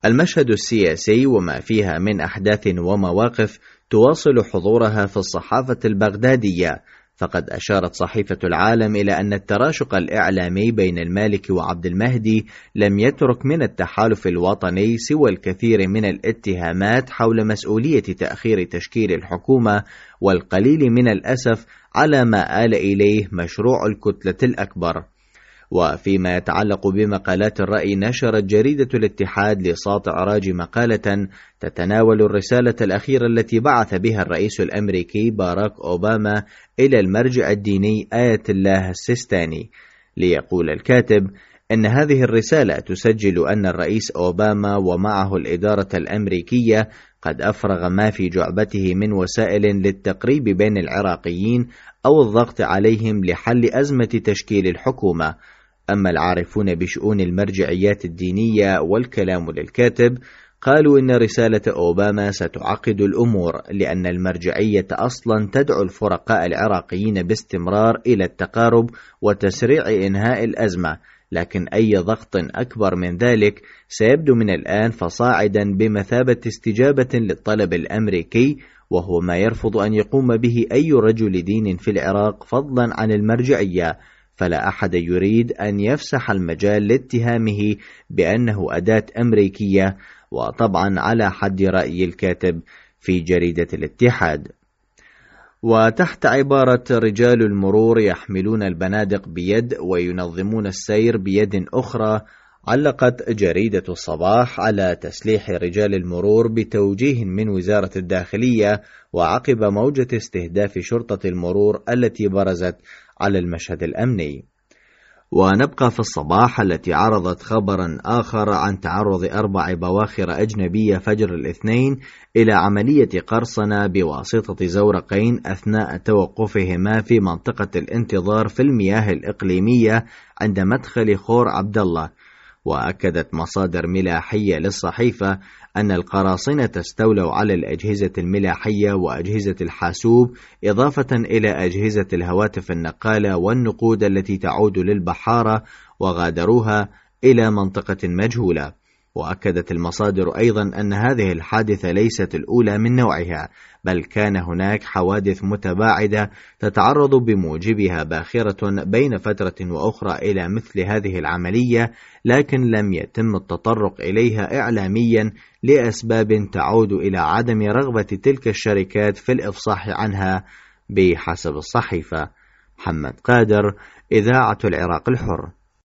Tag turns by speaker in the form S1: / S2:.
S1: المشهد السياسي وما فيها من أحداث ومواقف تواصل حضورها في الصحافة البغدادية، فقد أشارت صحيفة العالم إلى أن التراشق الإعلامي بين المالكي وعبد المهدي لم يترك من التحالف الوطني سوى الكثير من الاتهامات حول مسؤولية تأخير تشكيل الحكومة، والقليل من الأسف على ما آل إليه مشروع الكتلة الأكبر. وفيما يتعلق بمقالات الرأي، نشرت جريدة الاتحاد لساطع راجي مقالة تتناول الرسالة الأخيرة التي بعث بها الرئيس الأمريكي باراك أوباما إلى المرجع الديني آية الله السيستاني. ليقول الكاتب إن هذه الرسالة تسجل أن الرئيس أوباما ومعه الإدارة الأمريكية قد أفرغ ما في جعبته من وسائل للتقريب بين العراقيين أو الضغط عليهم لحل أزمة تشكيل الحكومة. أما العارفون بشؤون المرجعيات الدينية والكلام للكاتب قالوا إن رسالة أوباما ستعقد الأمور، لأن المرجعية أصلا تدعو الفرقاء العراقيين باستمرار إلى التقارب وتسريع إنهاء الأزمة، لكن أي ضغط أكبر من ذلك سيبدو من الآن فصاعدا بمثابة استجابة للطلب الأمريكي، وهو ما يرفض أن يقوم به أي رجل دين في العراق فضلا عن المرجعية. فلا أحد يريد أن يفسح المجال لاتهامه بأنه أداة أمريكية، وطبعا على حد رأي الكاتب في جريدة الاتحاد. وتحت عبارة رجال المرور يحملون البنادق بيد وينظمون السير بيد أخرى، علقت جريدة الصباح على تسليح رجال المرور بتوجيه من وزارة الداخلية وعقب موجة استهداف شرطة المرور التي برزت على المشهد الأمني. ونبقى في الصباح التي عرضت خبرا آخر عن تعرض 4 بواخر أجنبية فجر الاثنين إلى عملية قرصنة بواسطة زورقين أثناء توقفهما في منطقة الانتظار في المياه الإقليمية عند مدخل خور عبد الله. وأكدت مصادر ملاحية للصحيفة أن القراصنة استولوا على الأجهزة الملاحية وأجهزة الحاسوب، إضافة إلى أجهزة الهواتف النقالة والنقود التي تعود للبحارة، وغادروها إلى منطقة مجهولة. وأكدت المصادر أيضا أن هذه الحادثة ليست الأولى من نوعها، بل كان هناك حوادث متباعدة تتعرض بموجبها باخرة بين فترة وأخرى إلى مثل هذه العملية، لكن لم يتم التطرق إليها إعلاميا لأسباب تعود إلى عدم رغبة تلك الشركات في الإفصاح عنها بحسب الصحيفة. محمد قادر، إذاعة العراق الحر.